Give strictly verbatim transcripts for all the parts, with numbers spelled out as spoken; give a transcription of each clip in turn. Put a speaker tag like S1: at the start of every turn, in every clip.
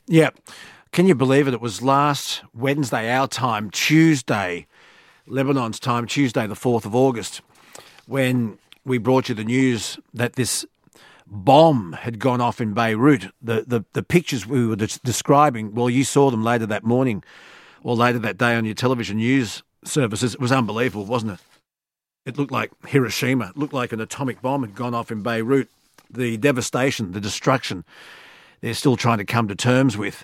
S1: Yeah. Can you believe it? It was last Wednesday, our time, Tuesday, Lebanon's time, Tuesday, the fourth of August, when we brought you the news that this bomb had gone off in Beirut. The the, the pictures we were des- describing, well, you saw them later that morning or later that day on your television news services. It was unbelievable, wasn't it? It looked like Hiroshima. It looked like an atomic bomb had gone off in Beirut. The devastation, the destruction, they're still trying to come to terms with.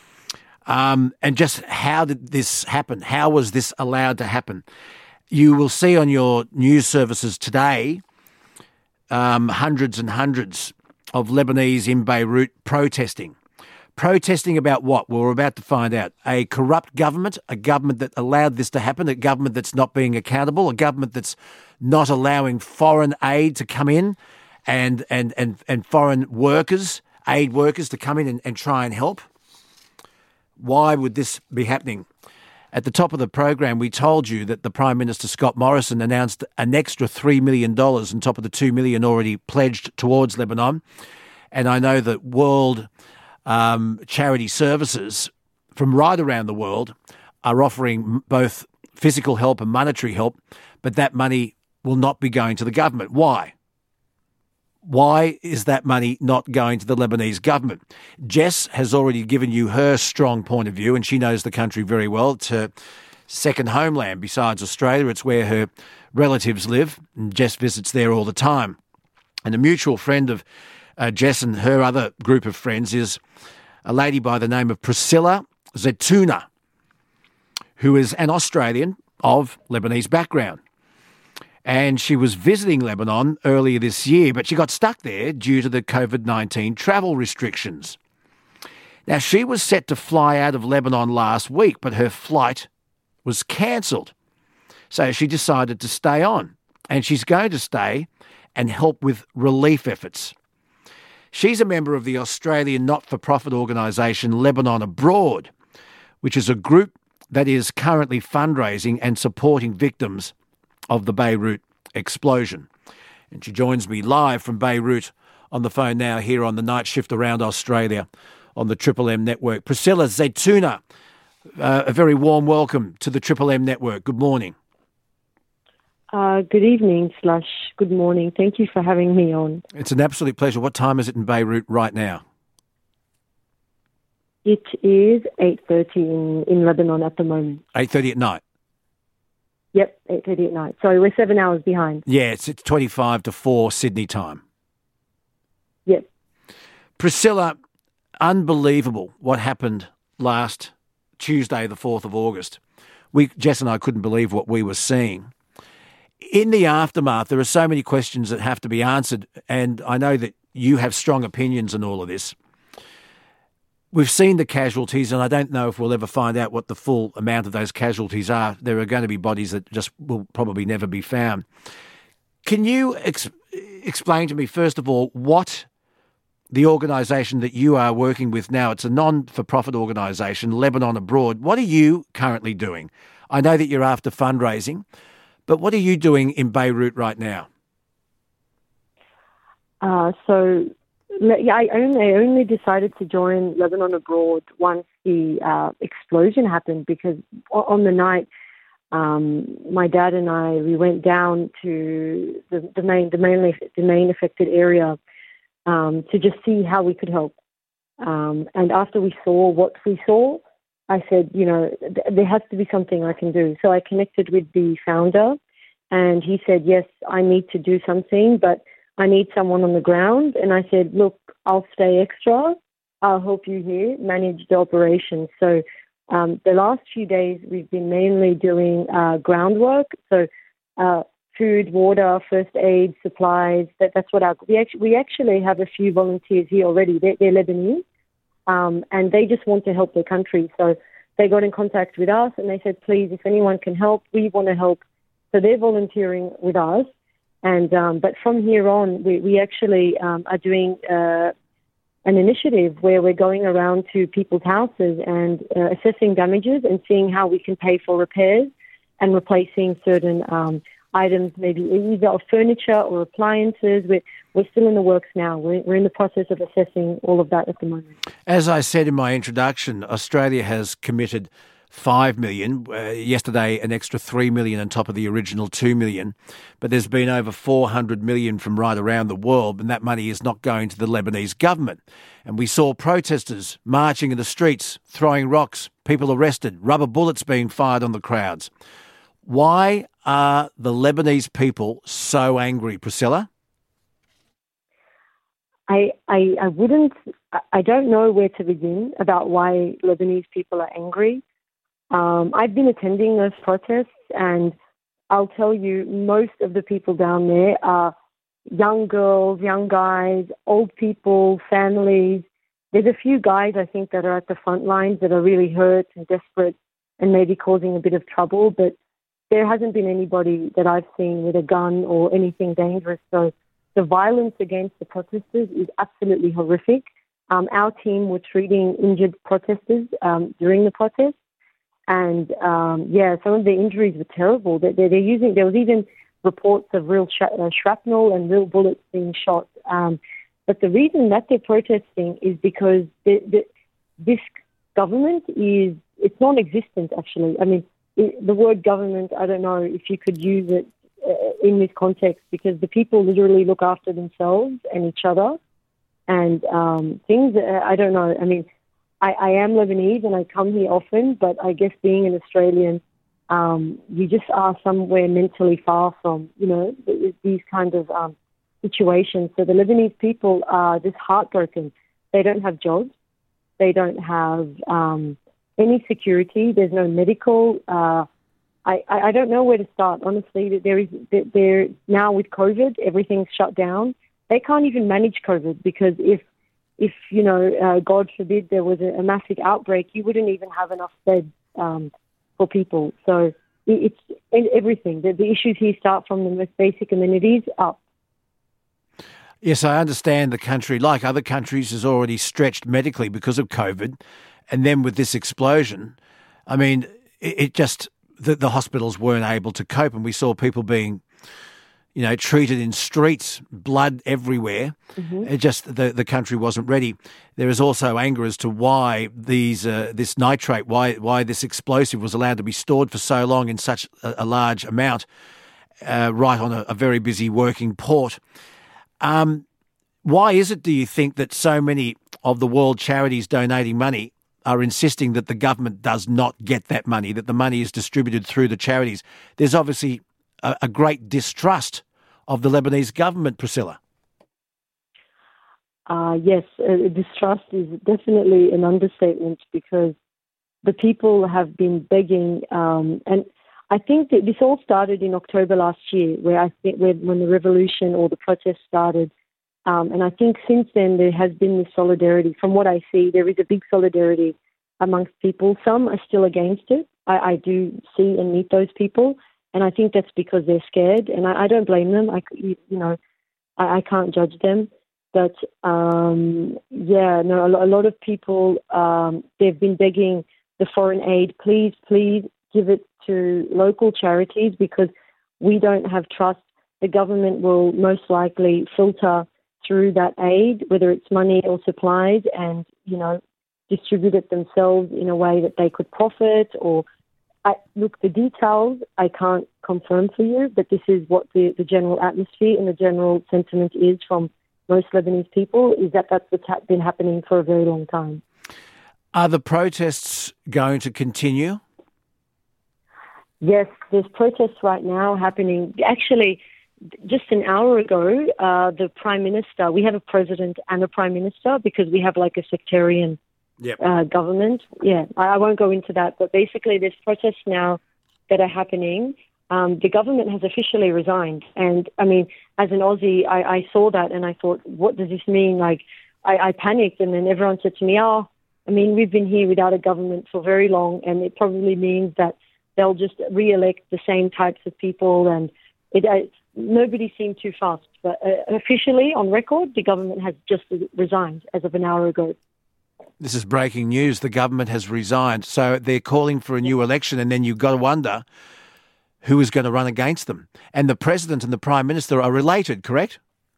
S1: Um, and just how did this happen? How was this allowed to happen? You will see on your news services today um, hundreds and hundreds of Lebanese in Beirut protesting. Protesting about what? Well, we're about to find out. A corrupt government, a government that allowed this to happen, a government that's not being accountable, a government that's not allowing foreign aid to come in and and and, and foreign workers, aid workers to come in and, and try and help. Why would this be happening? At the top of the program, we told you that the Prime Minister, Scott Morrison, announced an extra three million dollars on top of the two million dollars already pledged towards Lebanon. And I know that World um, Charity Services from right around the world are offering both physical help and monetary help, but that money will not be going to the government. Why? Why is that money not going to the Lebanese government? Jess has already given you her strong point of view, and she knows the country very well. It's her second homeland besides Australia. It's where her relatives live, and Jess visits there all the time. And a mutual friend of uh, Jess and her other group of friends is a lady by the name of Priscilla Zeytouna, who is an Australian of Lebanese background. And she was visiting Lebanon earlier this year, but she got stuck there due to the covid nineteen travel restrictions. Now, she was set to fly out of Lebanon last week, but her flight was cancelled. So she decided to stay on, and she's going to stay and help with relief efforts. She's a member of the Australian not-for-profit organisation Lebanon Abroad, which is a group that is currently fundraising and supporting victims of the Beirut explosion. And she joins me live from Beirut on the phone now here on the Night Shift Around Australia on the Triple M Network. Priscilla Zeytouna, uh, a very warm welcome to the Triple M Network. Good morning.
S2: Uh, good evening slash good morning. Thank you for having me on.
S1: It's an absolute pleasure. What time is it in Beirut right now?
S2: It is eight thirty in, in Lebanon at the moment.
S1: eight thirty at night?
S2: Yep, eight thirty at night. Sorry, we're seven hours behind.
S1: Yeah, it's, it's twenty-five to four Sydney time.
S2: Yep.
S1: Priscilla, unbelievable what happened last Tuesday, the fourth of August. We, Jess and I couldn't believe what we were seeing. In the aftermath, there are so many questions that have to be answered, and I know that you have strong opinions on all of this. We've seen the casualties, and I don't know if we'll ever find out what the full amount of those casualties are. There are going to be bodies that just will probably never be found. Can you ex- explain to me, first of all, what the organisation that you are working with now, it's a non-for-profit organisation, Lebanon Abroad, what are you currently doing? I know that you're after fundraising, but what are you doing in Beirut right now?
S2: Uh, so... Yeah, I only, I only decided to join Lebanon Abroad once the uh, explosion happened, because on the night, um, my dad and I, we went down to the, the main the mainly the main affected area um, to just see how we could help. Um, and after we saw what we saw, I said, you know, th- there has to be something I can do. So I connected with the founder, and he said, yes, I need to do something, but I need someone on the ground. And I said, look, I'll stay extra. I'll help you here manage the operation. So um, the last few days, we've been mainly doing uh, groundwork. So uh, food, water, first aid, supplies. That, that's what our, we actually, we actually have a few volunteers here already. They're, they're Lebanese, um, and they just want to help their country. So they got in contact with us, and they said, please, if anyone can help, we want to help. So they're volunteering with us. And um, but from here on, we, we actually um, are doing uh, an initiative where we're going around to people's houses and uh, assessing damages and seeing how we can pay for repairs and replacing certain um, items, maybe either of furniture or appliances. We're, we're still in the works now. We're, we're in the process of assessing all of that at the moment.
S1: As I said in my introduction, Australia has committed five million dollars, uh, yesterday an extra three million dollars on top of the original two million dollars, but there's been over four hundred million dollars from right around the world, and that money is not going to the Lebanese government. And we saw protesters marching in the streets, throwing rocks, people arrested, rubber bullets being fired on the crowds. Why are the Lebanese people so angry, Priscilla?
S2: I, I, I wouldn't, I don't know where to begin about why Lebanese people are angry. Um, I've been attending those protests, and I'll tell you, most of the people down there are young girls, young guys, old people, families. There's a few guys, I think, that are at the front lines that are really hurt and desperate and maybe causing a bit of trouble, but there hasn't been anybody that I've seen with a gun or anything dangerous. So the violence against the protesters is absolutely horrific. Um, our team were treating injured protesters um, during the protest. And, um, yeah, some of the injuries were terrible. They, they, they're using, there was even reports of real sh- uh, shrapnel and real bullets being shot. Um, but the reason that they're protesting is because the, the, this government is, it's non-existent, actually. I mean, it, the word government, I don't know if you could use it uh, in this context, because the people literally look after themselves and each other. And um, things, uh, I don't know, I mean, I, I am Lebanese and I come here often, but I guess being an Australian, um, you just are somewhere mentally far from, you know, these kind of um, situations. So the Lebanese people are just heartbroken. They don't have jobs. They don't have um, any security. There's no medical. Uh, I, I don't know where to start, honestly. There is, there now with COVID, everything's shut down. They can't even manage COVID, because if If, you know, uh, God forbid, there was a, a massive outbreak, you wouldn't even have enough beds um, for people. So it, it's everything. The, the issues here start from the most basic amenities up.
S1: Yes, I understand the country, like other countries, is already stretched medically because of COVID. And then with this explosion, I mean, it, it just, the, the hospitals weren't able to cope, and we saw people being, you know, treated in streets, blood everywhere. Mm-hmm. It just, the, the country wasn't ready. There is also anger as to why these uh, this nitrate, why why this explosive was allowed to be stored for so long in such a, a large amount, uh, right on a, a very busy working port. Um, why is it, do you think, that so many of the world charities donating money are insisting that the government does not get that money, that the money is distributed through the charities? There's obviously a, a great distrust of the Lebanese government, Priscilla.
S2: Uh, yes, uh, distrust is definitely an understatement, because the people have been begging, um, and I think that this all started in October last year, where I think where, when the revolution or the protest started, um, and I think since then there has been this solidarity. From what I see, there is a big solidarity amongst people. Some are still against it. I, I do see and meet those people, and I think that's because they're scared, and I, I don't blame them. I, you know, I, I can't judge them. But, um, yeah, no, a, a lot of people, um, they've been begging the foreign aid, please, please give it to local charities, because we don't have trust. The government will most likely filter through that aid, whether it's money or supplies, and, you know, distribute it themselves in a way that they could profit. Or, I, look, the details I can't confirm for you, but this is what the, the general atmosphere and the general sentiment is from most Lebanese people, is that that's what's ha- been happening for a very long time.
S1: Are the protests going to continue?
S2: Yes, there's protests right now happening. Actually, just an hour ago, uh, the Prime Minister, we have a president and a Prime Minister, because we have like a sectarian yep. uh, government. Yeah, I, I won't go into that, but basically there's protests now that are happening. Um, the government has officially resigned. And, I mean, as an Aussie, I, I saw that and I thought, what does this mean? Like, I, I panicked, and then everyone said to me, oh, I mean, we've been here without a government for very long, and it probably means that they'll just re-elect the same types of people, and it, uh, nobody seemed too fast. But uh, officially, on record, the government has just resigned as of an hour ago.
S1: This is breaking news. The government has resigned. So they're calling for a new election, and then you've got to wonder, who is going to run against them. And the president and the prime minister are related, correct?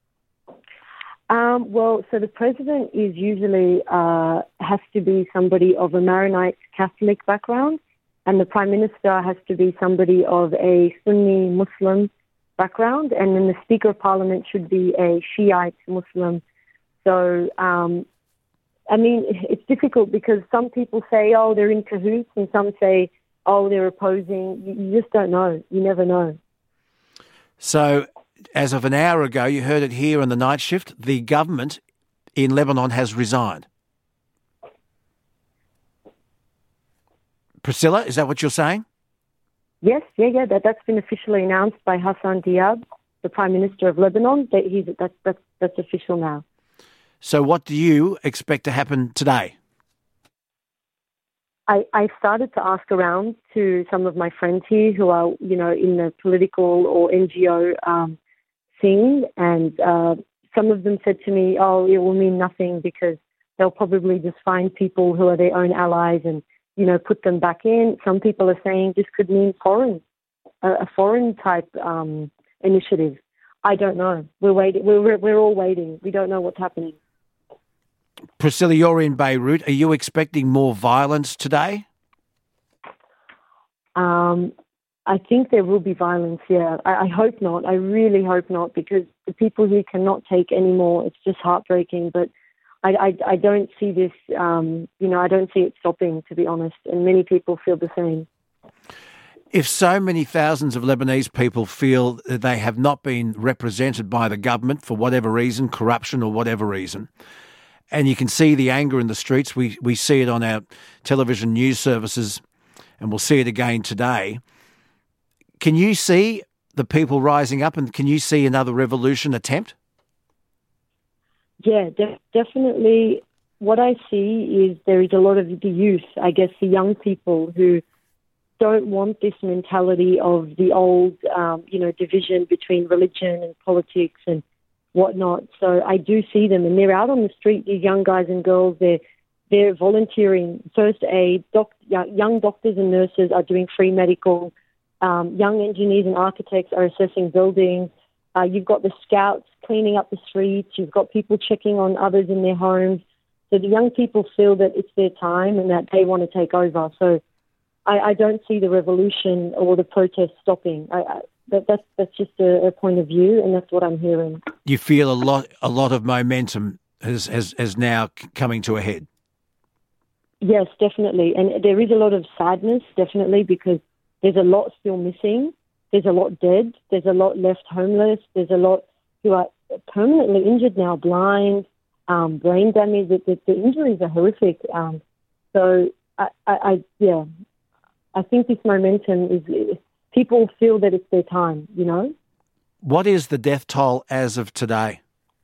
S2: Um, well, so the president is usually uh, has to be somebody of a Maronite Catholic background, and the prime minister has to be somebody of a Sunni Muslim background, and then the Speaker of Parliament should be a Shiite Muslim. So, um, I mean, it's difficult because some people say, oh, they're in cahoots, and some say, oh, they're opposing. You, you just don't know. You never know.
S1: So, as of an hour ago, you heard it here on the night shift, the government in Lebanon has resigned. Priscilla, is that what you're saying?
S2: Yes, yeah, yeah. That that's been officially announced by Hassan Diab, the Prime Minister of Lebanon. That he's that that's that's official now.
S1: So, what do you expect to happen today?
S2: I, I started to ask around to some of my friends here who are, you know, in the political or N G O um, scene, and uh, some of them said to me, "Oh, it will mean nothing because they'll probably just find people who are their own allies and, you know, put them back in." Some people are saying this could mean foreign, a, a foreign type um, initiative. I don't know. We're waiting. We're we're all waiting. We don't know what's happening.
S1: Priscilla, you're in Beirut. Are you expecting more violence today?
S2: Um, I think there will be violence, yeah. I, I hope not. I really hope not, because the people here cannot take any more. It's just heartbreaking. But I, I, I don't see this, um, you know, I don't see it stopping, to be honest. And many people feel the same.
S1: If so many thousands of Lebanese people feel that they have not been represented by the government for whatever reason, corruption or whatever reason, and you can see the anger in the streets. We we see it on our television news services, and we'll see it again today. Can you see the people rising up, and can you see another revolution attempt?
S2: Yeah, de- definitely. What I see is there is a lot of the youth, I guess the young people who don't want this mentality of the old, um, you know, division between religion and politics and whatnot. So I do see them, and they're out on the street. These young guys and girls, they're they're volunteering, first aid. Doc, young doctors and nurses are doing free medical. Um, young engineers and architects are assessing buildings. Uh, you've got the scouts cleaning up the streets. You've got people checking on others in their homes. So the young people feel that it's their time and that they want to take over. So I, I don't see the revolution or the protest stopping. I, I, That, that's that's just a, a point of view, and that's what I'm hearing. You
S1: feel a lot a lot of momentum has, has, has now coming to a head.
S2: Yes, definitely. And there is a lot of sadness, definitely, because there's a lot still missing. There's a lot dead. There's a lot left homeless. There's a lot who are permanently injured now, blind, um, brain damage. The, the, the injuries are horrific. Um, so, I, I, I, yeah, I think this momentum is... People feel that it's their time, you know.
S1: What is the death toll as of today?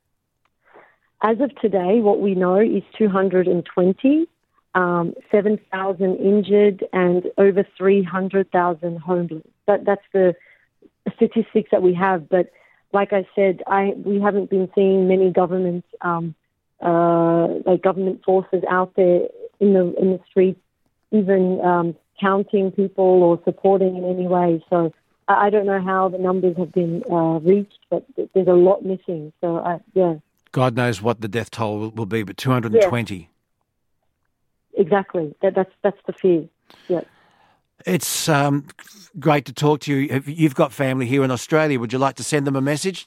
S2: As of today, what we know is two hundred twenty, um, seven thousand injured, and over three hundred thousand homeless. That, that's the statistics that we have. But like I said, I we haven't been seeing many government, um, uh, like government forces out there in the in the streets, even. Um, counting people or supporting in any way. So I don't know how the numbers have been uh, reached, but there's a lot missing. So, uh, yeah.
S1: God knows what the death toll will, will be, but two hundred twenty.
S2: Yeah. Exactly. That, that's that's the fear. Yeah.
S1: It's um, great to talk to you. You've got family here in Australia. Would you like to send them a message?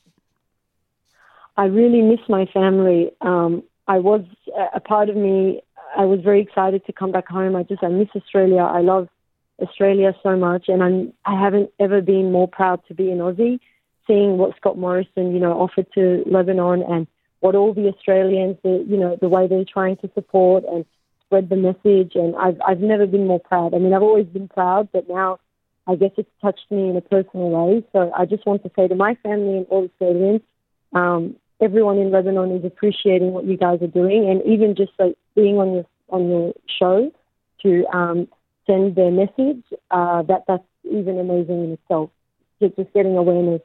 S2: I really miss my family. Um, I was, a part of me, I was very excited to come back home. I just, I miss Australia. I love Australia so much, and I'm, I haven't ever been more proud to be an Aussie, seeing what Scott Morrison, you know, offered to Lebanon, and what all the Australians, the, you know, the way they're trying to support and spread the message. And I've, I've never been more proud. I mean, I've always been proud, but now I guess it's touched me in a personal way. So I just want to say to my family and all Australians, um, everyone in Lebanon is appreciating what you guys are doing, and even just like being on your on your show to um, send their message. Uh, that that's even amazing in itself. Just, just getting awareness.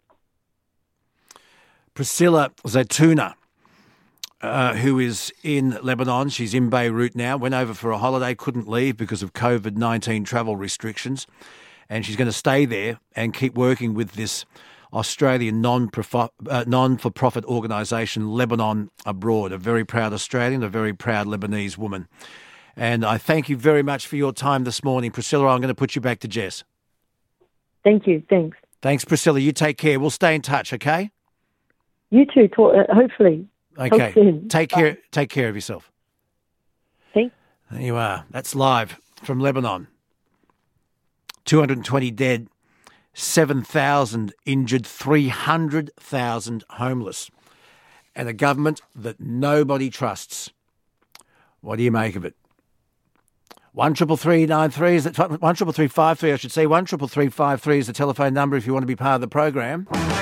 S1: Priscilla Zaytouna, uh, who is in Lebanon, she's in Beirut now. Went over for a holiday, couldn't leave because of COVID nineteen travel restrictions. and she's going to stay there and keep working with this Australian non-profit, uh, non-for-profit organisation, Lebanon Abroad, a very proud Australian, a very proud Lebanese woman. And I thank you very much for your time this morning. Priscilla, I'm going to put you back to Jess.
S2: Thank you. Thanks.
S1: Thanks, Priscilla. You take care. We'll stay in touch, okay?
S2: You too, talk, uh, hopefully.
S1: Okay.
S2: Soon.
S1: Take care, take care of yourself.
S2: Thanks.
S1: There you are. That's live from Lebanon. two hundred twenty dead, seven thousand injured, three hundred thousand homeless, and a government that nobody trusts. What do you make of it? One triple three nine three is that one triple three five three. I should say one triple three five three is the telephone number if you want to be part of the program.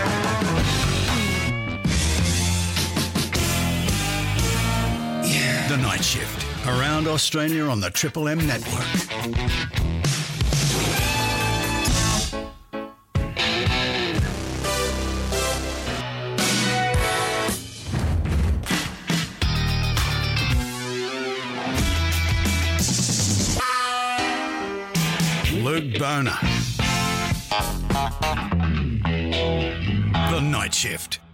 S3: The Night Shift around Australia on the Triple M network. Luke Boner. The Night Shift.